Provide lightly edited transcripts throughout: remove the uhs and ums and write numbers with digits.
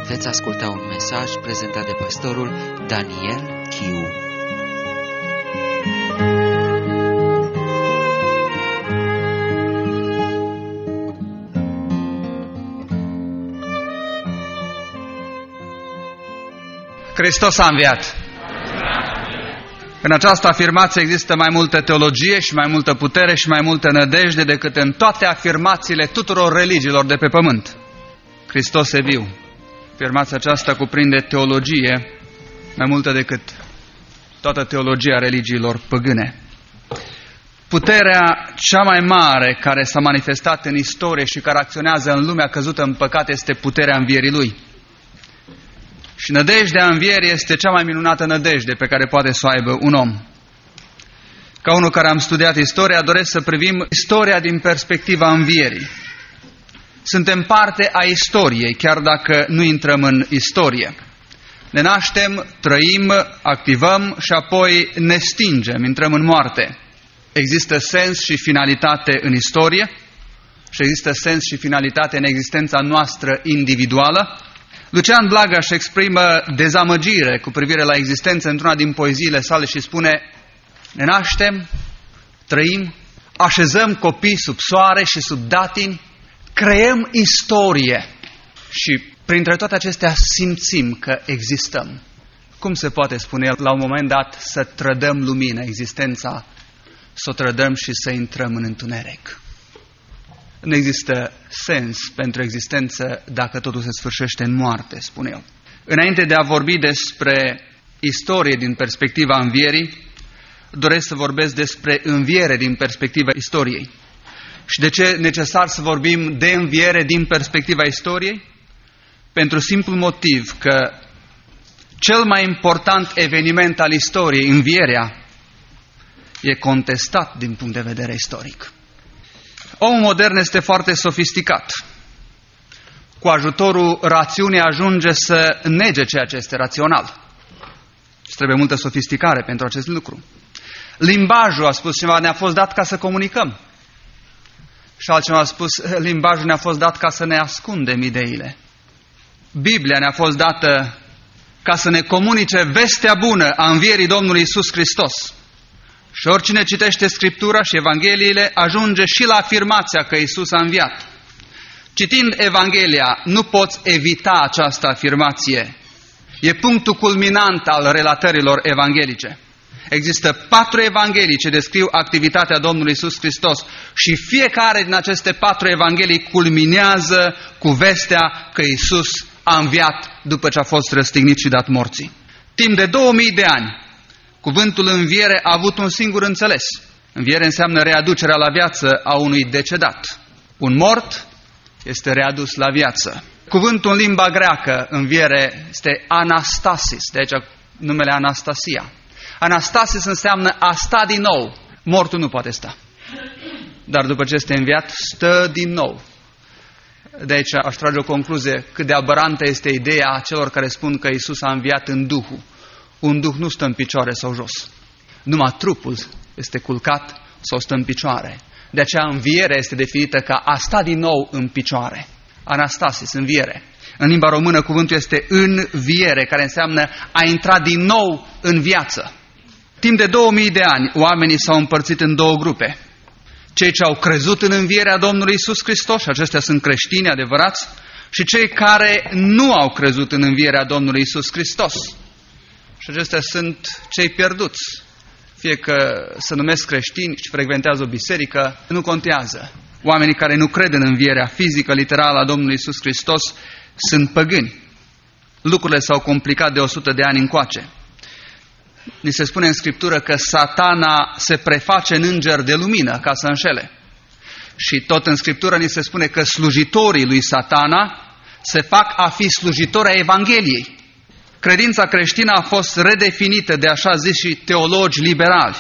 Veți asculta un mesaj prezentat de pastorul Daniel Chiu. Hristos a înviat. În această afirmație există mai multă teologie și mai multă putere și mai multă nădejde decât în toate afirmațiile tuturor religiilor de pe pământ. Hristos e viu. Afirmația aceasta cuprinde teologie mai multă decât toată teologia religiilor păgâne. Puterea cea mai mare care s-a manifestat în istorie și care acționează în lumea căzută în păcat este puterea învierii Lui. Și nădejdea învierii este cea mai minunată nădejde pe care poate să o aibă un om. Ca unul care am studiat istoria, doresc să privim istoria din perspectiva învierii. Suntem parte a istoriei, chiar dacă nu intrăm în istorie. Ne naștem, trăim, activăm și apoi ne stingem, intrăm în moarte. Există sens și finalitate în istorie și există sens și finalitate în existența noastră individuală. Lucian Blaga își exprimă dezamăgire cu privire la existență într-una din poeziile sale și spune: ne naștem, trăim, așezăm copii sub soare și sub datini, creăm istorie și printre toate acestea simțim că existăm. Cum se poate spune la un moment dat să trădăm lumina, existența, să o trădăm și să intrăm în întuneric? Nu există sens pentru existență dacă totul se sfârșește în moarte, spune el. Înainte de a vorbi despre istorie din perspectiva învierii, doresc să vorbesc despre înviere din perspectiva istoriei. Și de ce e necesar să vorbim de înviere din perspectiva istoriei? Pentru simplul motiv că cel mai important eveniment al istoriei, învierea, e contestat din punct de vedere istoric. Omul modern este foarte sofisticat. Cu ajutorul rațiunii ajunge să nege ceea ce este rațional. Și trebuie multă sofisticare pentru acest lucru. Limbajul, a spus cineva, ne-a fost dat ca să comunicăm. Și altcineva a spus, limbajul ne-a fost dat ca să ne ascundem ideile. Biblia ne-a fost dată ca să ne comunice vestea bună a învierii Domnului Iisus Hristos. Și oricine citește Scriptura și Evangheliile ajunge și la afirmația că Iisus a înviat. Citind Evanghelia, nu poți evita această afirmație. E punctul culminant al relatărilor evanghelice. Există 4 evanghelii ce descriu activitatea Domnului Iisus Hristos și fiecare din aceste 4 evanghelii culminează cu vestea că Iisus a înviat după ce a fost răstignit și dat morții. Timp de 2000 de ani, cuvântul înviere a avut un singur înțeles. Înviere înseamnă readucerea la viață a unui decedat. Un mort este readus la viață. Cuvântul în limba greacă, înviere, este anastasis, de aici numele Anastasia. Anastasis înseamnă a sta din nou. Mortul nu poate sta. Dar după ce este înviat, stă din nou. De aici aș trage o concluzie cât de aberantă este ideea celor care spun că Iisus a înviat în Duhul. Un duh nu stă în picioare sau jos. Numai trupul este culcat sau stă în picioare. De aceea învierea este definită ca a sta din nou în picioare. Anastasis, înviere. În limba română cuvântul este înviere, care înseamnă a intra din nou în viață. Timp de 2000 de ani, oamenii s-au împărțit în 2 grupe. Cei ce au crezut în învierea Domnului Iisus Hristos, și acestea sunt creștini adevărați, și cei care nu au crezut în învierea Domnului Iisus Hristos. Și acestea sunt cei pierduți. Fie că se numesc creștini și frecventează o biserică, nu contează. Oamenii care nu cred în învierea fizică, literală a Domnului Iisus Hristos sunt păgâni. Lucrurile s-au complicat de 100 de ani încoace. Ni se spune în Scriptură că Satana se preface în înger de lumină ca să înșele. Și tot în Scriptură ni se spune că slujitorii lui Satana se fac a fi slujitori ai Evangheliei. Credința creștină a fost redefinită de așa ziși teologi liberali.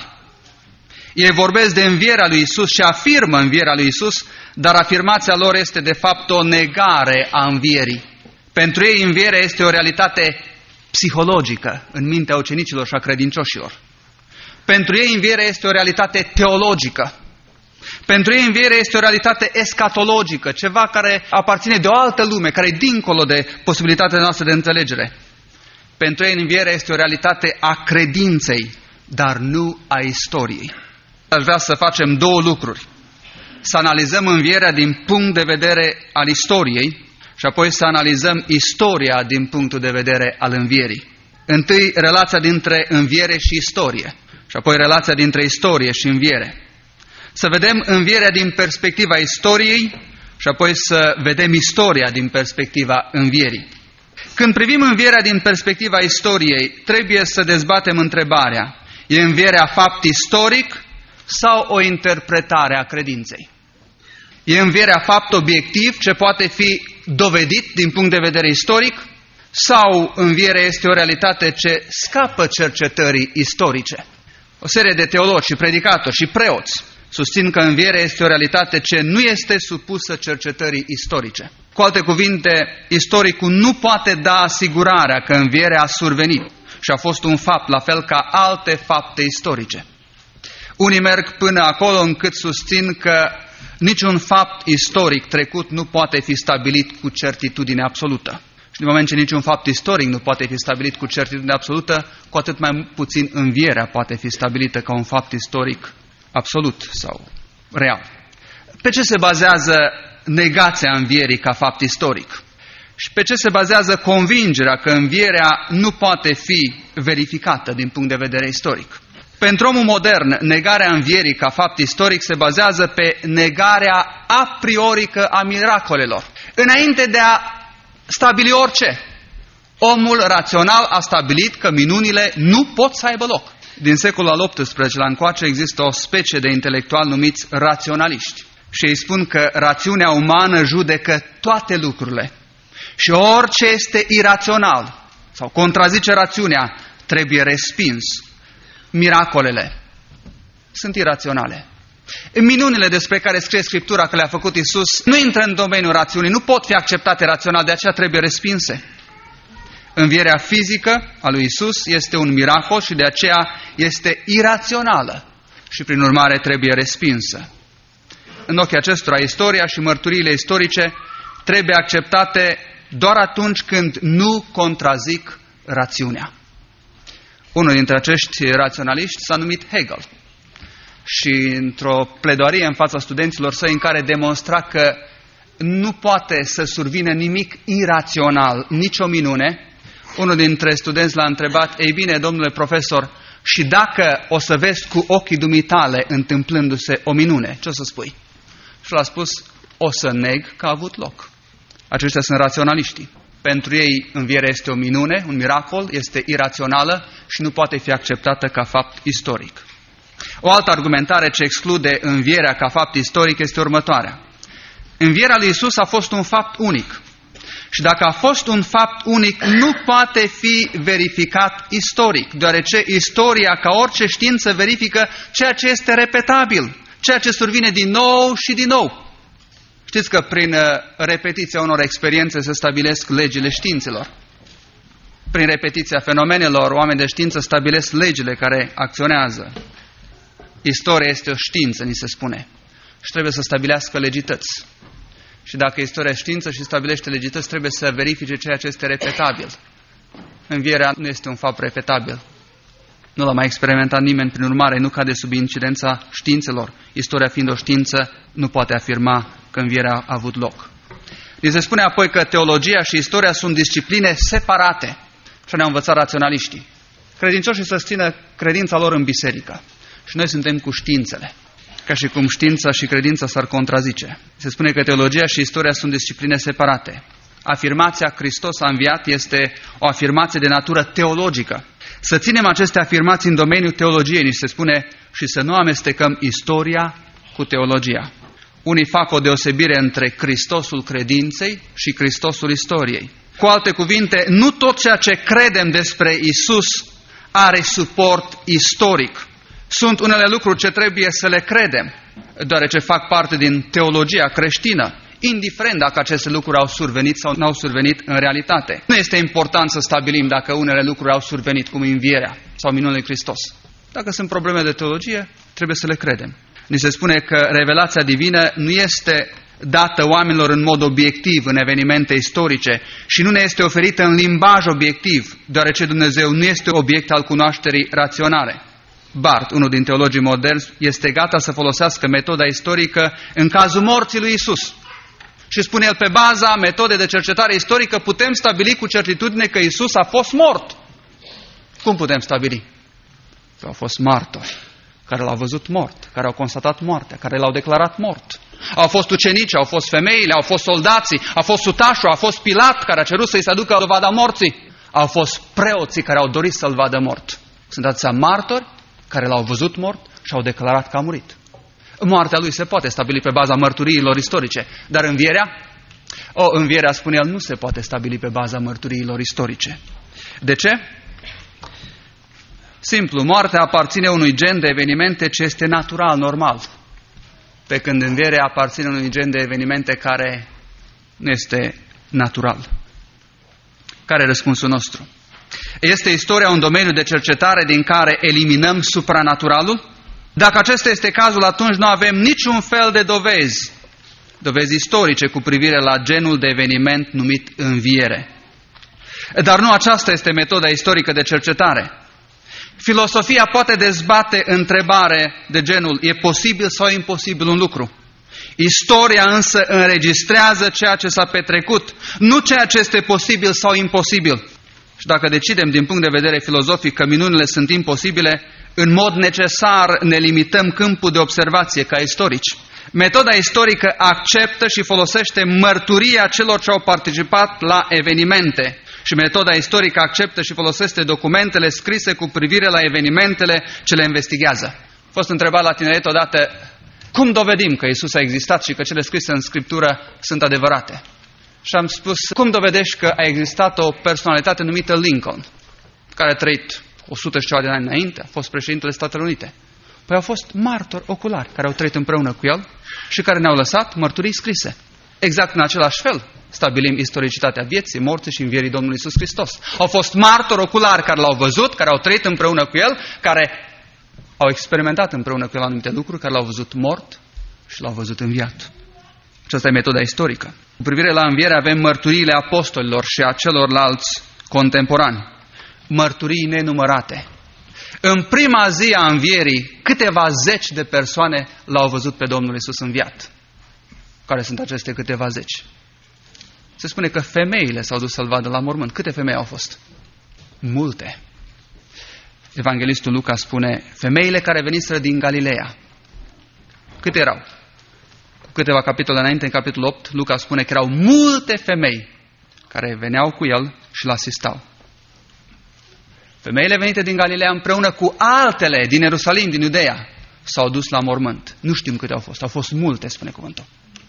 Ei vorbesc de învierea lui Iisus și afirmă învierea lui Iisus, dar afirmația lor este de fapt o negare a învierii. Pentru ei învierea este o realitate psihologică în mintea ucenicilor și a credincioșilor. Pentru ei învierea este o realitate teologică. Pentru ei învierea este o realitate escatologică, ceva care aparține de o altă lume, care e dincolo de posibilitatea noastră de înțelegere. Pentru ei învierea este o realitate a credinței, dar nu a istoriei. Aș vrea să facem două lucruri. Să analizăm învierea din punct de vedere al istoriei și apoi să analizăm istoria din punctul de vedere al învierii. Întâi, relația dintre înviere și istorie și apoi relația dintre istorie și înviere. Să vedem învierea din perspectiva istoriei și apoi să vedem istoria din perspectiva învierii. Când privim învierea din perspectiva istoriei, trebuie să dezbatem întrebarea: e învierea fapt istoric sau o interpretare a credinței? E învierea fapt obiectiv ce poate fi dovedit din punct de vedere istoric sau învierea este o realitate ce scapă cercetării istorice? O serie de teologi și predicatori și preoți susțin că învierea este o realitate ce nu este supusă cercetării istorice. Cu alte cuvinte, istoricul nu poate da asigurarea că învierea a survenit și a fost un fapt, la fel ca alte fapte istorice. Unii merg până acolo încât susțin că niciun fapt istoric trecut nu poate fi stabilit cu certitudine absolută. Și din moment ce niciun fapt istoric nu poate fi stabilit cu certitudine absolută, cu atât mai puțin învierea poate fi stabilită ca un fapt istoric absolut sau real. Pe ce se bazează negația învierii ca fapt istoric? Și pe ce se bazează convingerea că învierea nu poate fi verificată din punct de vedere istoric? Pentru omul modern, negarea învierii ca fapt istoric se bazează pe negarea a priorică a miracolelor. Înainte de a stabili orice, omul rațional a stabilit că minunile nu pot să aibă loc. Din secolul al XVIII-lea încoace există o specie de intelectuali numiți raționaliști. Și ei spun că rațiunea umană judecă toate lucrurile. Și orice este irațional sau contrazice rațiunea trebuie respins. Miracolele sunt iraționale. Minunile despre care scrie Scriptura că le-a făcut Iisus nu intră în domeniul rațiunii, nu pot fi acceptate rațional, de aceea trebuie respinse. Învierea fizică a lui Iisus este un miracol și de aceea este irațională și prin urmare trebuie respinsă. În ochii acestora, istoria și mărturiile istorice trebuie acceptate doar atunci când nu contrazic rațiunea. Unul dintre acești raționaliști s-a numit Hegel și într-o pledoarie în fața studenților săi în care demonstra că nu poate să survină nimic irațional, nicio minune, unul dintre studenți l-a întrebat: ei bine, domnule profesor, și dacă o să vezi cu ochii dumitale întâmplându-se o minune, ce o să spui? Și l-a spus: o să neg că a avut loc. Aceștia sunt raționaliștii. Pentru ei învierea este o minune, un miracol, este irațională și nu poate fi acceptată ca fapt istoric. O altă argumentare ce exclude învierea ca fapt istoric este următoarea. Învierea lui Iisus a fost un fapt unic. Și dacă a fost un fapt unic, nu poate fi verificat istoric, deoarece istoria, ca orice știință, verifică ceea ce este repetabil, ceea ce survine din nou și din nou. Știți că prin repetiția unor experiențe se stabilesc legile științelor. Prin repetiția fenomenelor, oameni de știință stabilesc legile care acționează. Istoria este o știință, ni se spune, și trebuie să stabilească legități. Și dacă istoria e știință și stabilește legități, trebuie să verifice ceea ce este repetabil. Învierea nu este un fapt repetabil. Nu l-a mai experimentat nimeni, prin urmare nu cade sub incidența științelor. Istoria fiind o știință, nu poate afirma că învierea a avut loc. Ni se spune apoi că teologia și istoria sunt discipline separate. Și ne-au învățat raționaliștii. Credincioșii să țină credința lor în biserică. Și noi suntem cu științele. Ca și cum știința și credința s-ar contrazice. Se spune că teologia și istoria sunt discipline separate. Afirmația Hristos a înviat este o afirmație de natură teologică. Să ținem aceste afirmații în domeniul teologiei, ni se spune, și să nu amestecăm istoria cu teologia. Unii fac o deosebire între Hristosul credinței și Hristosul istoriei. Cu alte cuvinte, nu tot ceea ce credem despre Iisus are suport istoric. Sunt unele lucruri ce trebuie să le credem, deoarece fac parte din teologia creștină, indiferent dacă aceste lucruri au survenit sau nu au survenit în realitate. Nu este important să stabilim dacă unele lucruri au survenit, cum învierea sau minunile Hristos. Dacă sunt probleme de teologie, trebuie să le credem. Ni se spune că revelația divină nu este dată oamenilor în mod obiectiv în evenimente istorice și nu ne este oferită în limbaj obiectiv, deoarece Dumnezeu nu este obiect al cunoașterii raționale. Barth, unul din teologii moderni, este gata să folosească metoda istorică în cazul morții lui Iisus. Și spune el, pe baza metodei de cercetare istorică putem stabili cu certitudine că Iisus a fost mort. Cum putem stabili? Că au fost martori care l-au văzut mort, care au constatat moartea, care l-au declarat mort. Au fost ucenici, au fost femeile, au fost soldații, a fost sutașul, a fost Pilat care a cerut să-i se aducă dovada morții. Au fost preoții care au dorit să-l vadă mort. Sunt atâția martori care l-au văzut mort și au declarat că a murit. Moartea lui se poate stabili pe baza mărturiilor istorice, dar învierea, spune el, nu se poate stabili pe baza mărturiilor istorice. De ce? Simplu, moartea aparține unui gen de evenimente ce este natural, normal, pe când învierea aparține unui gen de evenimente care nu este natural. Care e răspunsul nostru? Este istoria un domeniu de cercetare din care eliminăm supranaturalul? Dacă acesta este cazul, atunci nu avem niciun fel de dovezi istorice cu privire la genul de eveniment numit înviere. Dar nu aceasta este metoda istorică de cercetare. Filosofia poate dezbate întrebare de genul, e posibil sau imposibil un lucru? Istoria însă înregistrează ceea ce s-a petrecut, nu ceea ce este posibil sau imposibil. Și dacă decidem din punct de vedere filozofic că minunile sunt imposibile, în mod necesar ne limităm câmpul de observație ca istorici. Metoda istorică acceptă și folosește mărturia celor ce au participat la evenimente. Și metoda istorică acceptă și folosește documentele scrise cu privire la evenimentele ce le investigează. A fost întrebat la tineret odată, cum dovedim că Iisus a existat și că cele scrise în Scriptură sunt adevărate? Și am spus, cum dovedești că a existat o personalitate numită Lincoln, care a trăit 100 și ceva de ani înainte, a fost președintele Statelor Unite? Păi au fost martori oculari care au trăit împreună cu el și care ne-au lăsat mărturii scrise. Exact în același fel stabilim istoricitatea vieții, morții și învierii Domnului Iisus Hristos. Au fost martori oculari care l-au văzut, care au trăit împreună cu el, care au experimentat împreună cu el anumite lucruri, care l-au văzut mort și l-au văzut înviat. Aceasta e metoda istorică. Cu privire la înviere avem mărturiile apostolilor și a celorlalți contemporani. Mărturii nenumărate. În prima zi a învierii, câteva zeci de persoane l-au văzut pe Domnul Iisus înviat. Care sunt aceste câteva zeci? Se spune că femeile s-au dus să-l vadă la mormânt. Câte femei au fost? Multe. Evanghelistul Luca spune, femeile care veniseră din Galileea. Câte erau? Cu câteva capitole înainte, în capitolul 8, Luca spune că erau multe femei care veneau cu el și l-asistau. Femeile venite din Galileea împreună cu altele din Ierusalim, din Iudeea, s-au dus la mormânt. Nu știm câte au fost. Au fost multe, spune cuvântul.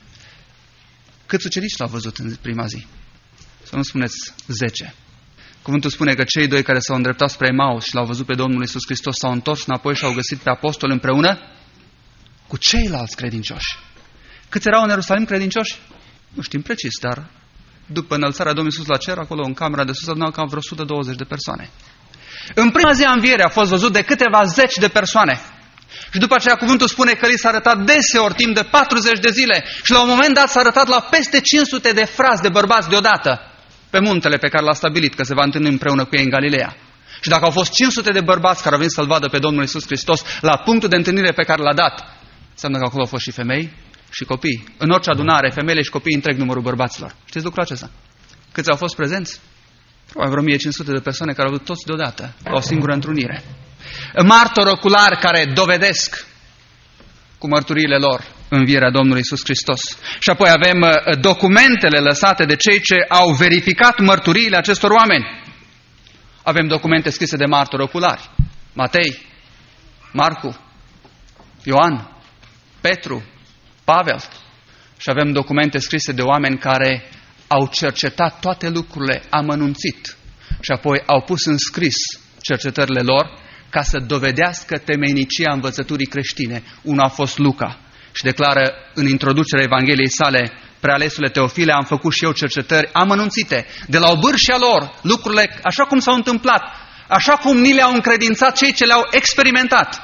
Câți ucenici l-au văzut în prima zi? Să nu spuneți 10. Cuvântul spune că cei doi care s-au îndreptat spre Emaus și l-au văzut pe Domnul Iisus Hristos s-au întors înapoi și au găsit pe apostoli împreună cu ceilalți credincioși. Câți erau în Ierusalim credincioși? Nu știm precis, dar după înălțarea Domnului Iisus la cer, acolo în camera de sus adunau cam vreo 120 de persoane. În prima zi a învierii a fost văzut de câteva zeci de persoane. Și după aceea cuvântul spune că li s-a arătat deseori timp de 40 de zile și la un moment dat s-a arătat la peste 500 de frați de bărbați deodată pe muntele pe care l-a stabilit că se va întâlni împreună cu ei în Galileea. Și dacă au fost 500 de bărbați care au venit să-L vadă pe Domnul Iisus Hristos la punctul de întâlnire pe care l-a dat, înseamnă că acolo au fost și femei și copii. În orice adunare, femeile și copiii întreg numărul bărbaților. Știți lucrul acesta? Câți au fost prezenți? Probabil vreo 1500 de persoane care au avut toți deodată, la o singură întrunire. Martori oculari care dovedesc cu mărturiile lor învierea Domnului Iisus Hristos. Și apoi avem documentele lăsate de cei ce au verificat mărturiile acestor oameni. Avem documente scrise de martori oculari. Matei, Marcu, Ioan, Petru, Pavel. Și avem documente scrise de oameni care au cercetat toate lucrurile amănunțit și apoi au pus în scris cercetările lor ca să dovedească temeinicia învățăturii creștine. Unul a fost Luca și declară în introducerea Evangheliei sale, prealesule Teofile, am făcut și eu cercetări amănunțite, de la obârșia lor, lucrurile așa cum s-au întâmplat, așa cum ni le-au încredințat cei ce le-au experimentat.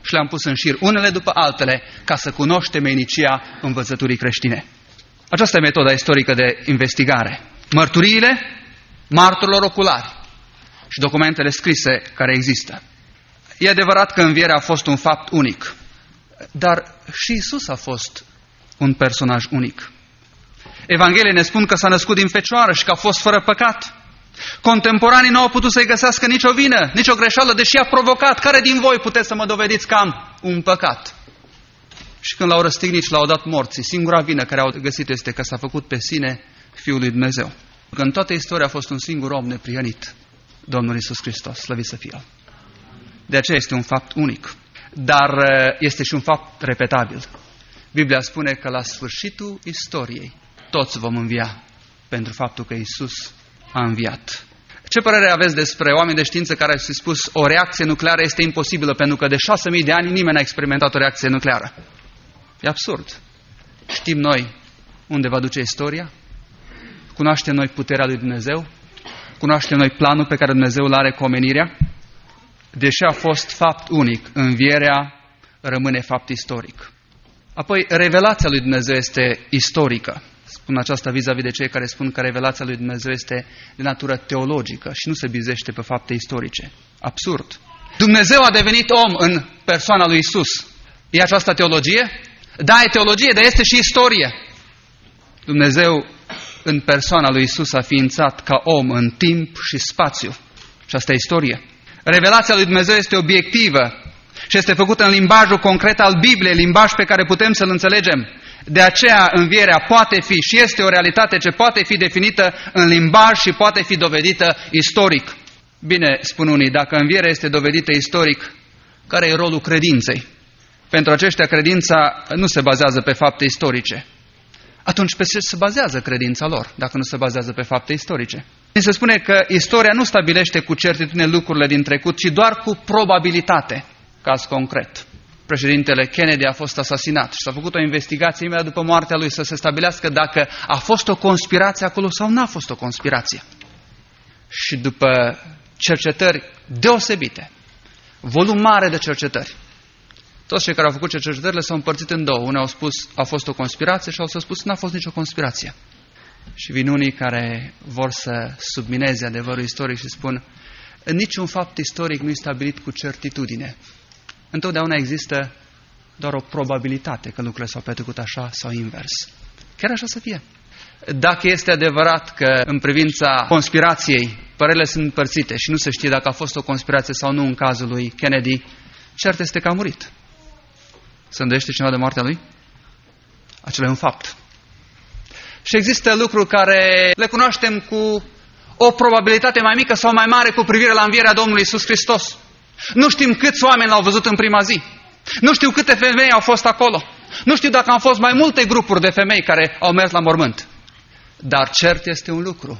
și le-am pus în șir, unele după altele, ca să cunoști temeinicia învățăturii creștine. Aceasta e metoda istorică de investigare. Mărturiile martorilor oculari și documentele scrise care există. E adevărat că învierea a fost un fapt unic, dar și Iisus a fost un personaj unic. Evangheliile ne spun că s-a născut din fecioară și că a fost fără păcat. Contemporanii nu au putut să-i găsească nicio vină, nicio greșeală, deși a provocat. Care din voi puteți să mă dovediți că am un păcat? Și când l-au răstignit și l-au dat morții, singura vină care au găsit este că s-a făcut pe sine Fiul lui Dumnezeu. Că în toată istoria a fost un singur om neprihănit, Domnul Iisus Hristos, slăvit să fie. De aceea este un fapt unic, dar este și un fapt repetabil. Biblia spune că la sfârșitul istoriei toți vom învia pentru faptul că Iisus a înviat. Ce părere aveți despre oameni de știință care au spus o reacție nucleară este imposibilă pentru că de 6.000 de ani nimeni n-a experimentat o reacție nucleară? E absurd. Știm noi unde va duce istoria? Cunoaștem noi puterea lui Dumnezeu? Cunoaștem noi planul pe care Dumnezeu îl are cu omenirea? Deși a fost fapt unic, învierea rămâne fapt istoric. Apoi, revelația lui Dumnezeu este istorică. Spun aceasta vis-a-vis de cei care spun că revelația lui Dumnezeu este de natură teologică și nu se bizește pe fapte istorice. Absurd. Dumnezeu a devenit om în persoana lui Iisus. E aceasta teologie? Da, e teologie, dar este și istorie. Dumnezeu în persoana lui Iisus a ființat ca om în timp și spațiu. Și asta e istorie. Revelația lui Dumnezeu este obiectivă și este făcută în limbajul concret al Bibliei, limbaj pe care putem să-l înțelegem. De aceea învierea poate fi și este o realitate ce poate fi definită în limbaj și poate fi dovedită istoric. Bine, spun unii, dacă învierea este dovedită istoric, care e rolul credinței? Pentru aceștia credința nu se bazează pe fapte istorice. Atunci pe ce se bazează credința lor, dacă nu se bazează pe fapte istorice? Se spune că istoria nu stabilește cu certitudine lucrurile din trecut, ci doar cu probabilitate. Caz concret. Președintele Kennedy a fost asasinat și s-a făcut o investigație imediat după moartea lui să se stabilească dacă a fost o conspirație acolo sau nu a fost o conspirație. Și după cercetări deosebite, volum mare de cercetări, toți cei care au făcut cercetările s-au împărțit în două. Unii au spus a fost o conspirație și alții au spus n-a fost nicio conspirație. Și vin unii care vor să submineze adevărul istoric și spun niciun fapt istoric nu e stabilit cu certitudine. Întotdeauna există doar o probabilitate că lucrurile s-au petrecut așa sau invers. Chiar așa să fie. Dacă este adevărat că în privința conspirației părerile sunt împărțite și nu se știe dacă a fost o conspirație sau nu în cazul lui Kennedy, cert este că a murit. Se îndoiește cineva de moartea lui? Acela e un fapt. Și există lucruri care le cunoaștem cu o probabilitate mai mică sau mai mare cu privire la învierea Domnului Iisus Hristos. Nu știm câți oameni l-au văzut în prima zi. Nu știu câte femei au fost acolo. Nu știu dacă au fost mai multe grupuri de femei care au mers la mormânt. Dar cert este un lucru,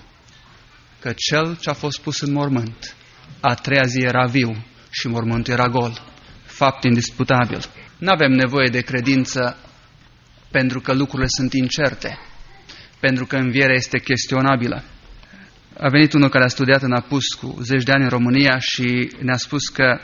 că cel ce a fost pus în mormânt, a treia zi era viu și mormântul era gol. Fapt indisputabil. Nu avem nevoie de credință pentru că lucrurile sunt incerte, pentru că învierea este chestionabilă. A venit unul care a studiat în apus cu 10 de ani în România și ne-a spus că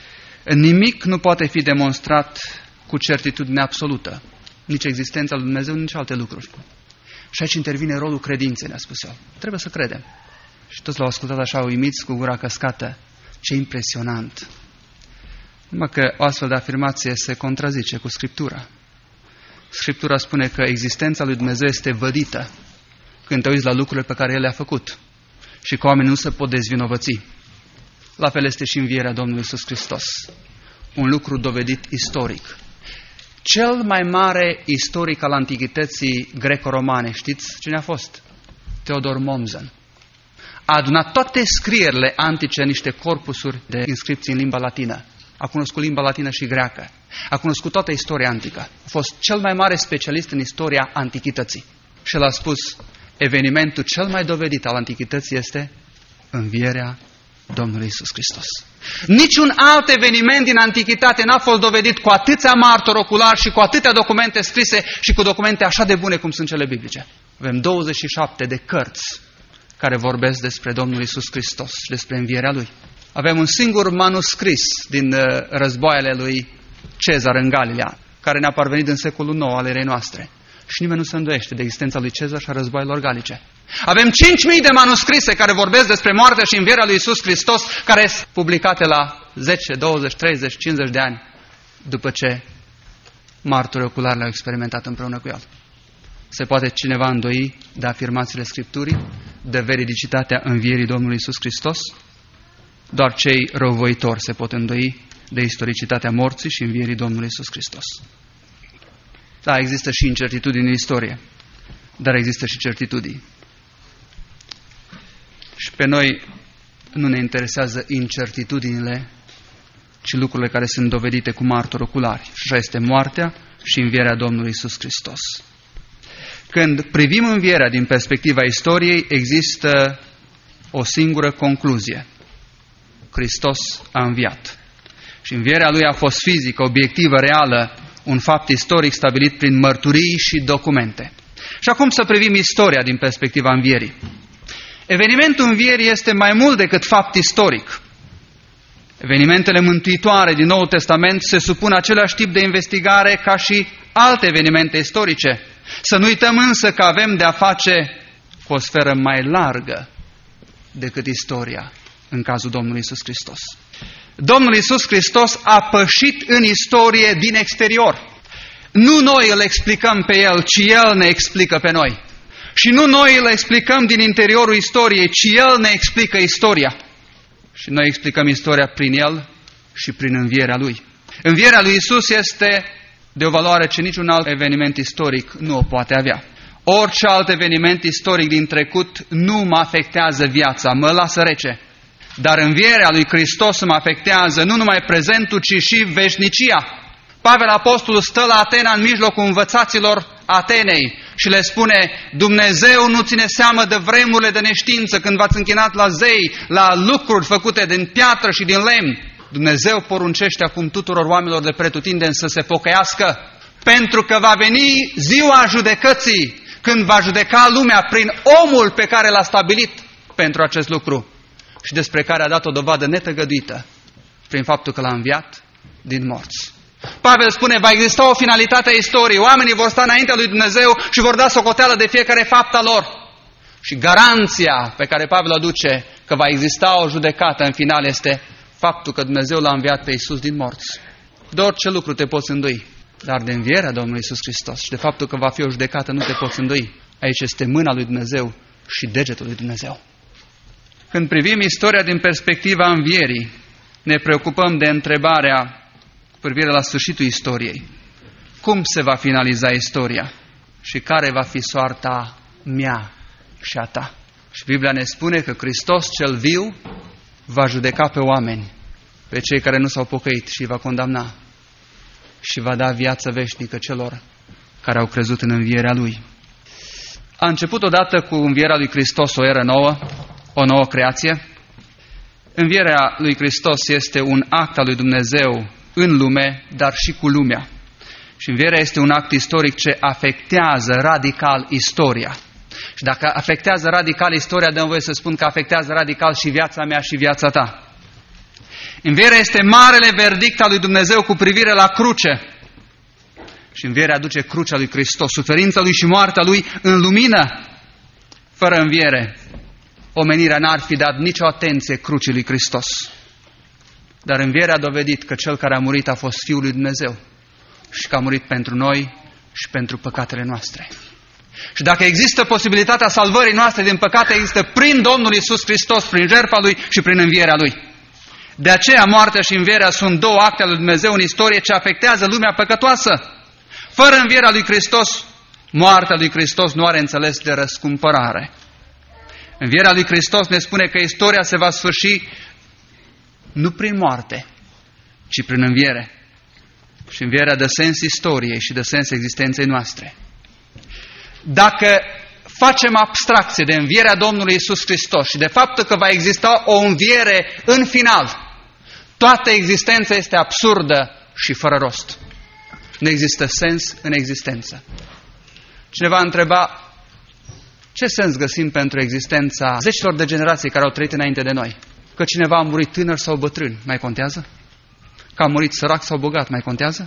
nimic nu poate fi demonstrat cu certitudine absolută. Nici existența lui Dumnezeu, nici alte lucruri. Și aici intervine rolul credinței, ne-a spus el. Trebuie să credem. Și toți l-au ascultat așa uimiți, cu gura căscată. Ce impresionant! Numai că o astfel de afirmație se contrazice cu Scriptura. Scriptura spune că existența lui Dumnezeu este vădită când te uiți la lucrurile pe care El le-a făcut și că oamenii nu se pot dezvinovăți. La fel este și învierea Domnului Iisus Hristos. Un lucru dovedit istoric. Cel mai mare istoric al antichității greco-romane, știți cine a fost? Teodor Mommsen. A adunat toate scrierile antice în niște corpusuri de inscripții în limba latină. A cunoscut limba latină și greacă. A cunoscut toată istoria antică. A fost cel mai mare specialist în istoria antichității. Și el a spus, evenimentul cel mai dovedit al antichității este învierea Domnului Iisus Hristos. Niciun alt eveniment din antichitate n-a fost dovedit cu atâția martori oculari și cu atâtea documente scrise și cu documente așa de bune cum sunt cele biblice. Avem 27 de cărți care vorbesc despre Domnul Iisus Hristos și despre învierea Lui. Avem un singur manuscris din războaiele lui Cezar în Galileea, care ne-a parvenit în secolul IX al erei noastre. Și nimeni nu se îndoiește de existența lui Cezar și a războaielor galice. Avem 5.000 de manuscrise care vorbesc despre moartea și învierea lui Iisus Hristos, care sunt publicate la 10, 20, 30, 50 de ani după ce martorii oculari le-au experimentat împreună cu el. Se poate cineva îndoi de afirmațiile Scripturii, de veridicitatea învierii Domnului Iisus Hristos? Doar cei răuvoitori se pot îndoi de istoricitatea morții și învierii Domnului Iisus Hristos. Da, există și incertitudini în istorie, dar există și certitudini. Și pe noi nu ne interesează incertitudinile, ci lucrurile care sunt dovedite cu martori oculari. Și așa este moartea și învierea Domnului Iisus Hristos. Când privim învierea din perspectiva istoriei, există o singură concluzie. Hristos a înviat. Și învierea Lui a fost fizică, obiectivă, reală, un fapt istoric stabilit prin mărturii și documente. Și acum să privim istoria din perspectiva învierii. Evenimentul învierii este mai mult decât fapt istoric. Evenimentele mântuitoare din Noul Testament se supun același tip de investigare ca și alte evenimente istorice. Să nu uităm însă că avem de a face cu o sferă mai largă decât istoria în cazul Domnului Iisus Hristos. Domnul Iisus Hristos a pășit în istorie din exterior. Nu noi îl explicăm pe El, ci El ne explică pe noi. Și nu noi îl explicăm din interiorul istoriei, ci El ne explică istoria. Și noi explicăm istoria prin El și prin învierea Lui. Învierea lui Iisus este de o valoare ce niciun alt eveniment istoric nu o poate avea. Orice alt eveniment istoric din trecut nu mă afectează viața, mă lasă rece. Dar învierea lui Hristos mă afectează nu numai prezentul, ci și veșnicia. Pavel Apostolul stă la Atena în mijlocul învățaților Atenei și le spune: Dumnezeu nu ține seamă de vremurile de neștiință, când v-ați închinat la zei, la lucruri făcute din piatră și din lemn. Dumnezeu poruncește acum tuturor oamenilor de pretutindeni să se pocăiască, pentru că va veni ziua judecății, când va judeca lumea prin omul pe care l-a stabilit pentru acest lucru și despre care a dat o dovadă netăgăduită prin faptul că l-a înviat din morți. Pavel spune: va exista o finalitate a istoriei, oamenii vor sta înaintea lui Dumnezeu și vor da socoteală de fiecare fapt al lor. Și garanția pe care Pavel o duce că va exista o judecată în final este faptul că Dumnezeu l-a înviat pe Iisus din morți. De orice lucru te poți îndoi, dar de învierea Domnului Iisus Hristos și de faptul că va fi o judecată nu te poți îndoi. Aici este mâna lui Dumnezeu și degetul lui Dumnezeu. Când privim istoria din perspectiva învierii, ne preocupăm de întrebarea cu privire la sfârșitul istoriei. Cum se va finaliza istoria și care va fi soarta mea și a ta? Și Biblia ne spune că Hristos cel viu va judeca pe oameni, pe cei care nu s-au pocăit, și va condamna și va da viață veșnică celor care au crezut în învierea Lui. A început odată cu învierea lui Hristos o eră nouă, o nouă creație. Învierea lui Hristos este un act al lui Dumnezeu în lume, dar și cu lumea. Și învierea este un act istoric ce afectează radical istoria. Și dacă afectează radical istoria, dăm voie să spun că afectează radical și viața mea și viața ta. Învierea este marele verdict al lui Dumnezeu cu privire la cruce. Și învierea aduce crucea lui Hristos, suferința Lui și moartea Lui în lumină. Fără înviere, omenirea n-ar fi dat nicio atenție crucii lui Hristos. Dar învierea a dovedit că Cel care a murit a fost Fiul lui Dumnezeu și că a murit pentru noi și pentru păcatele noastre. Și dacă există posibilitatea salvării noastre din păcate, există prin Domnul Iisus Hristos, prin jertfa Lui și prin învierea Lui. De aceea moartea și învierea sunt două acte ale lui Dumnezeu în istorie ce afectează lumea păcătoasă. Fără învierea lui Hristos, moartea lui Hristos nu are înțeles de răscumpărare. Învierea lui Hristos ne spune că istoria se va sfârși nu prin moarte, ci prin înviere. Și învierea dă sens istoriei și dă sens existenței noastre. Dacă facem abstracție de învierea Domnului Iisus Hristos și de faptul că va exista o înviere în final, toată existența este absurdă și fără rost. Nu există sens în existență. Cineva întreba: ce sens găsim pentru existența zecilor de generații care au trăit înainte de noi? Că cineva a murit tânăr sau bătrân, mai contează? Că a murit sărac sau bogat, mai contează?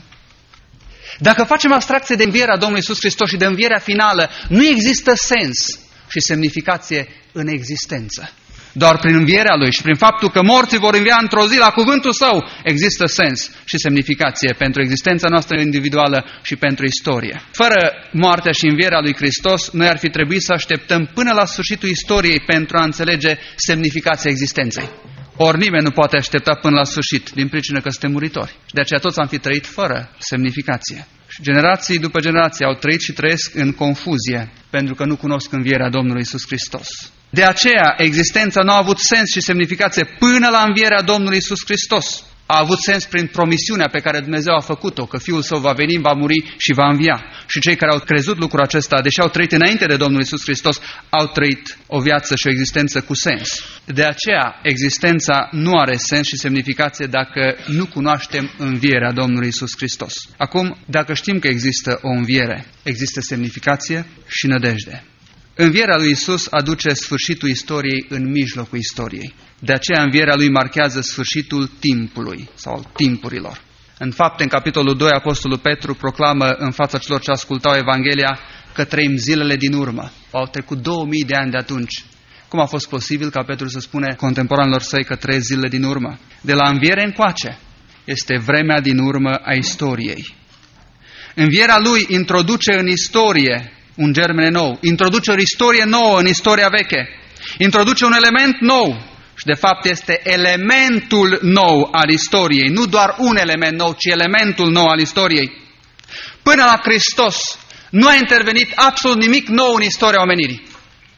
Dacă facem abstracție de învierea Domnului Iisus Hristos și de învierea finală, nu există sens și semnificație în existență. Doar prin învierea Lui și prin faptul că morții vor învia într-o zi la cuvântul Său, există sens și semnificație pentru existența noastră individuală și pentru istorie. Fără moartea și învierea Lui Hristos, noi ar fi trebuit să așteptăm până la sfârșitul istoriei pentru a înțelege semnificația existenței. Ori nimeni nu poate aștepta până la sfârșit, din pricină că suntem muritori. Și de aceea toți am fi trăit fără semnificație. Și generații după generații au trăit și trăiesc în confuzie, pentru că nu cunosc învierea Domnului Iisus Hristos. De aceea, existența nu a avut sens și semnificație până la învierea Domnului Iisus Hristos. A avut sens prin promisiunea pe care Dumnezeu a făcut-o, că Fiul Său va veni, va muri și va învia. Și cei care au crezut lucrul acesta, deși au trăit înainte de Domnul Iisus Hristos, au trăit o viață și o existență cu sens. De aceea, existența nu are sens și semnificație dacă nu cunoaștem învierea Domnului Iisus Hristos. Acum, dacă știm că există o înviere, există semnificație și nădejde. Învierea lui Iisus aduce sfârșitul istoriei în mijlocul istoriei. De aceea învierea lui marchează sfârșitul timpului sau al timpurilor. În Fapte, în capitolul 2, Apostolul Petru proclamă în fața celor ce ascultau Evanghelia că trăim zilele din urmă. Au trecut 2000 de ani de atunci. Cum a fost posibil ca Petru să spune contemporanilor săi că trăiesc zilele din urmă? De la înviere încoace este vremea din urmă a istoriei. Învierea lui introduce în istorie un germen nou, introduce o istorie nouă în istoria veche, introduce un element nou și de fapt este elementul nou al istoriei, nu doar un element nou, ci elementul nou al istoriei. Până la Hristos nu a intervenit absolut nimic nou în istoria omenirii,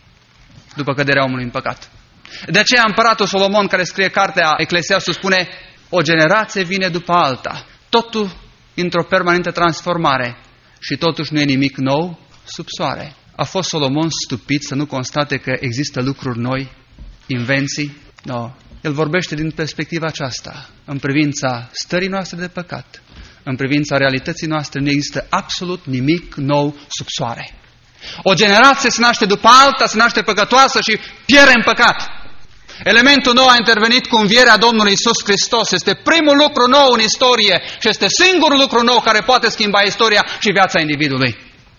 după căderea omului în păcat. De aceea împăratul Solomon, care scrie cartea Eclesiastul, spune: o generație vine după alta, totul într-o permanentă transformare și totuși nu e nimic nou sub soare. A fost Solomon stupid să nu constate că există lucruri noi, invenții? No. El vorbește din perspectiva aceasta. În privința stării noastre de păcat, în privința realității noastre, nu există absolut nimic nou sub soare. O generație se naște după alta, se naște păcătoasă și pierde în păcat. Elementul nou a intervenit cu învierea Domnului Iisus Hristos. Este primul lucru nou în istorie și este singurul lucru nou care poate schimba istoria și viața individului.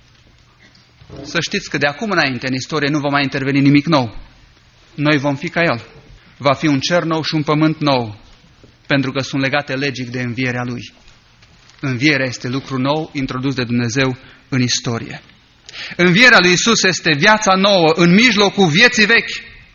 Să știți că de acum înainte în istorie nu va mai interveni nimic nou. Noi vom fi ca El. Va fi un cer nou și un pământ nou, pentru că sunt legate legic de învierea Lui. Învierea este lucru nou introdus de Dumnezeu în istorie. Învierea lui Iisus este viața nouă în mijlocul vieții vechi.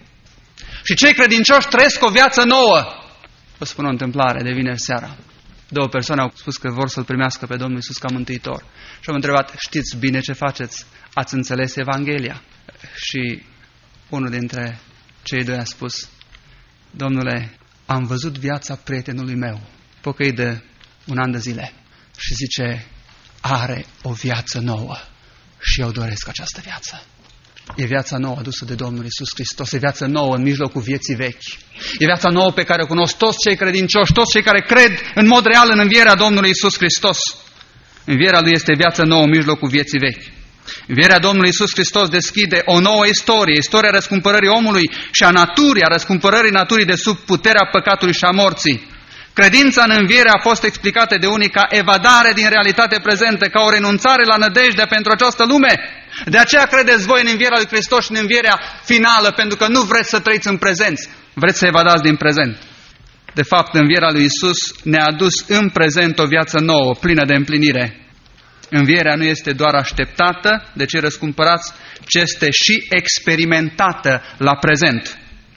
Și cei credincioși trăiesc o viață nouă. Vă spun o întâmplare de vineri seara. Două persoane au spus că vor să-L primească pe Domnul Iisus ca mântuitor. Și am întrebat: știți bine ce faceți? Ați înțeles Evanghelia? Și unul dintre cei doi a spus: Domnule, am văzut viața prietenului meu, pocăit de 1 an de zile. Și zice: are o viață nouă și eu doresc această viață. E viața nouă adusă de Domnul Iisus Hristos, e viața nouă în mijlocul vieții vechi. E viața nouă pe care o cunosc toți cei credincioși, toți cei care cred în mod real în învierea Domnului Iisus Hristos. Învierea Lui este viața nouă în mijlocul vieții vechi. Învierea Domnului Iisus Hristos deschide o nouă istorie, istoria răscumpărării omului și a naturii, a răscumpărării naturii de sub puterea păcatului și a morții. Credința în înviere a fost explicată de unii ca evadare din realitate prezentă, ca o renunțare la nădejdea pentru această lume. De aceea credeți voi în învierea lui Hristos și în învierea finală, pentru că nu vreți să trăiți în prezent, vreți să evadați din prezent. De fapt, învierea lui Iisus ne-a adus în prezent o viață nouă, plină de împlinire. Învierea nu este doar așteptată de cei răscumpărați, ci este și experimentată la prezent.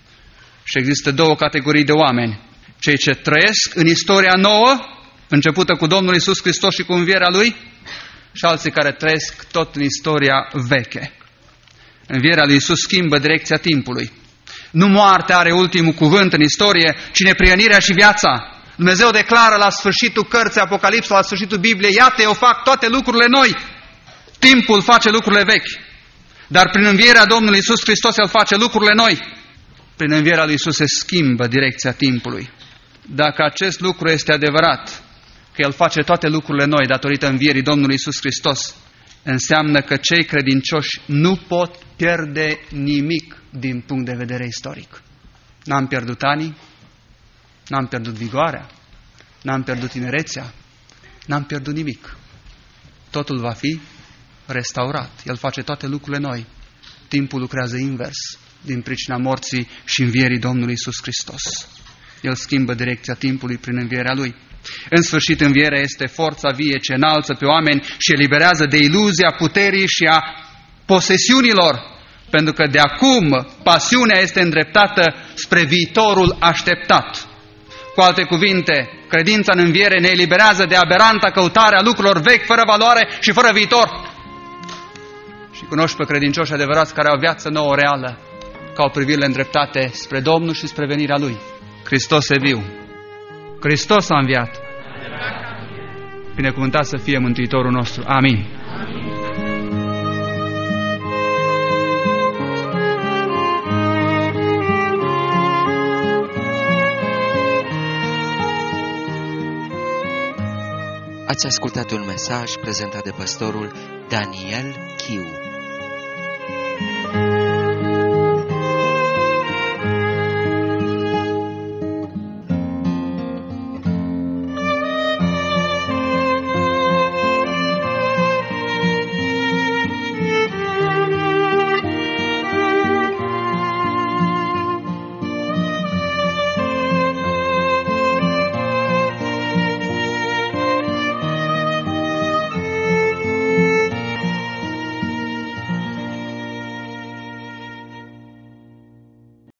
Și există două categorii de oameni: cei ce trăiesc în istoria nouă, începută cu Domnul Iisus Hristos și cu învierea Lui, și alții care trăiesc tot în istoria veche. Învierea lui Iisus schimbă direcția timpului. Nu moartea are ultimul cuvânt în istorie, ci neprienirea și viața. Dumnezeu declară la sfârșitul cărții Apocalipsa, la sfârșitul Bibliei: iată, eu fac toate lucrurile noi. Timpul face lucrurile vechi. Dar prin învierea Domnului Iisus Hristos El face lucrurile noi. Prin învierea lui Iisus se schimbă direcția timpului. Dacă acest lucru este adevărat, că El face toate lucrurile noi datorită învierii Domnului Iisus Hristos, înseamnă că cei credincioși nu pot pierde nimic din punct de vedere istoric. N-am pierdut anii, n-am pierdut vigoarea, N-am pierdut tinerețea, n-am pierdut nimic. Totul va fi restaurat. El face toate lucrurile noi. Timpul lucrează invers, din pricina morții și învierii Domnului Iisus Hristos. El schimbă direcția timpului prin învierea Lui. În sfârșit, învierea este forța vie ce înalță pe oameni și eliberează de iluzia puterii și a posesiunilor, pentru că de acum pasiunea este îndreptată spre viitorul așteptat. Cu alte cuvinte, credința în înviere ne eliberează de aberanta căutare a lucrurilor vechi, fără valoare și fără viitor. Și cunoști pe credincioși adevărați care au viață nouă reală, că au privirile îndreptate spre Domnul și spre venirea Lui. Hristos e viu. Hristos a înviat. Binecuvântat să fie Mântuitorul nostru. Amin. Ați ascultat un mesaj prezentat de pastorul Daniel Chiu.